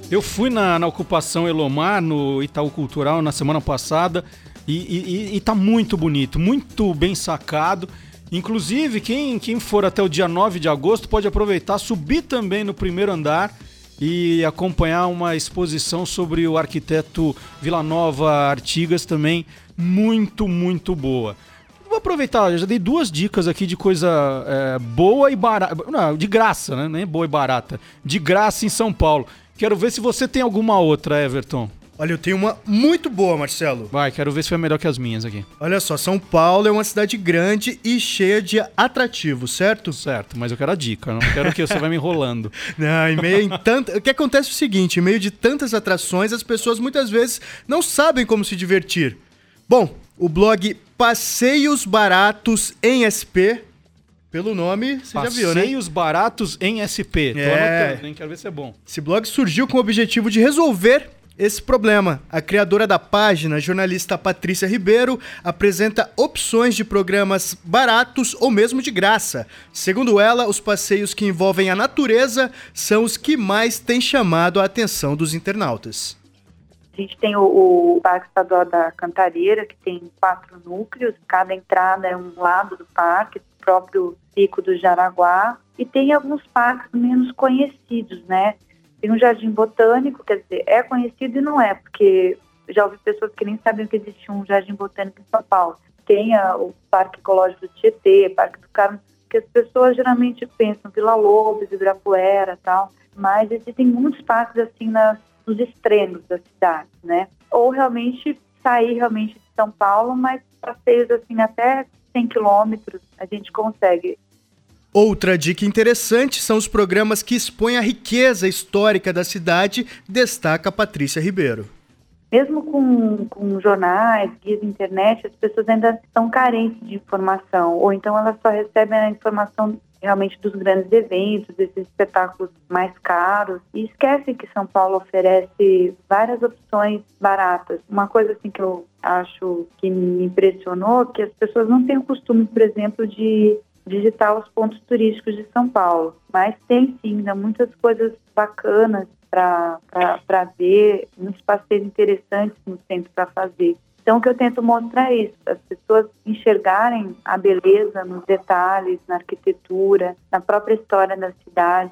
Eu fui na Ocupação Elomar, no Itaú Cultural, na semana passada, e tá muito bonito, muito bem sacado. Inclusive, quem for até o dia 9 de agosto pode aproveitar, subir também no primeiro andar e acompanhar uma exposição sobre o arquiteto Vila Nova Artigas, também muito, muito boa. Vou aproveitar, eu já dei 2 dicas aqui de coisa boa e barata. Não, de graça, né? Nem boa e barata. De graça em São Paulo. Quero ver se você tem alguma outra, Everton. Olha, eu tenho uma muito boa, Marcelo. Vai, quero ver se foi melhor que as minhas aqui. Olha só, São Paulo é uma cidade grande e cheia de atrativos, certo? Certo, mas eu quero a dica, não quero que você vai me enrolando. Não, o que acontece é o seguinte, em meio de tantas atrações, as pessoas muitas vezes não sabem como se divertir. Bom, o blog Passeios Baratos em SP, pelo nome, você já viu, né? Passeios Baratos em SP. Tô anotando, nem quero ver se é bom. Esse blog surgiu com o objetivo de resolver esse problema. A criadora da página, a jornalista Patrícia Ribeiro, apresenta opções de programas baratos ou mesmo de graça. Segundo ela, os passeios que envolvem a natureza são os que mais têm chamado a atenção dos internautas. A gente tem o Parque Estadual da Cantareira, que tem 4 núcleos, cada entrada é um lado do parque, o próprio Pico do Jaraguá, e tem alguns parques menos conhecidos, né? Tem um Jardim Botânico, quer dizer, é conhecido e não é, porque já ouvi pessoas que nem sabiam que existia um Jardim Botânico em São Paulo. Tem o Parque Ecológico do Tietê, Parque do Carmo, que as pessoas geralmente pensam Vila Lobos, Ibirapuera e tal, mas existem muitos parques assim nos extremos da cidade, né? Ou realmente sair realmente de São Paulo, mas passeios assim até 100 quilômetros a gente consegue. Outra dica interessante são os programas que expõem a riqueza histórica da cidade, destaca a Patrícia Ribeiro. Mesmo com jornais, guias de internet, as pessoas ainda estão carentes de informação, ou então elas só recebem a informação realmente dos grandes eventos, desses espetáculos mais caros, e esquecem que São Paulo oferece várias opções baratas. Uma coisa assim que eu acho que me impressionou, que as pessoas não têm o costume, por exemplo, de visitar os pontos turísticos de São Paulo, mas tem sim ainda muitas coisas bacanas para ver, muitos passeios interessantes no centro para fazer. Então, o que eu tento mostrar é isso, as pessoas enxergarem a beleza nos detalhes, na arquitetura, na própria história da cidade.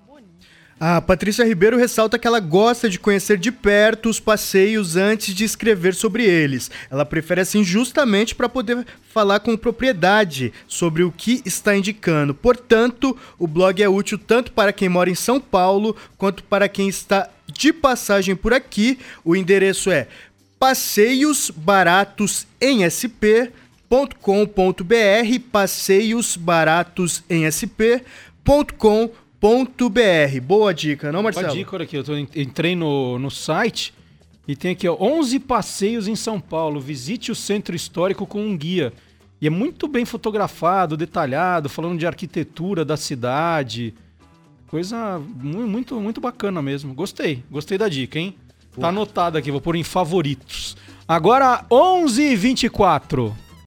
A Patrícia Ribeiro ressalta que ela gosta de conhecer de perto os passeios antes de escrever sobre eles. Ela prefere assim justamente para poder falar com propriedade sobre o que está indicando. Portanto, o blog é útil tanto para quem mora em São Paulo quanto para quem está de passagem por aqui. O endereço é passeiosbaratosensp.com.br, passeiosbaratosensp.com.br. Boa dica, não, Marcelo? Boa dica, olha aqui, entrei no site e tem aqui, ó, 11 passeios em São Paulo, visite o centro histórico com um guia. E é muito bem fotografado, detalhado, falando de arquitetura da cidade, coisa muito, muito bacana mesmo. Gostei da dica, hein? Tá anotado aqui, vou pôr em favoritos. Agora, 11h24.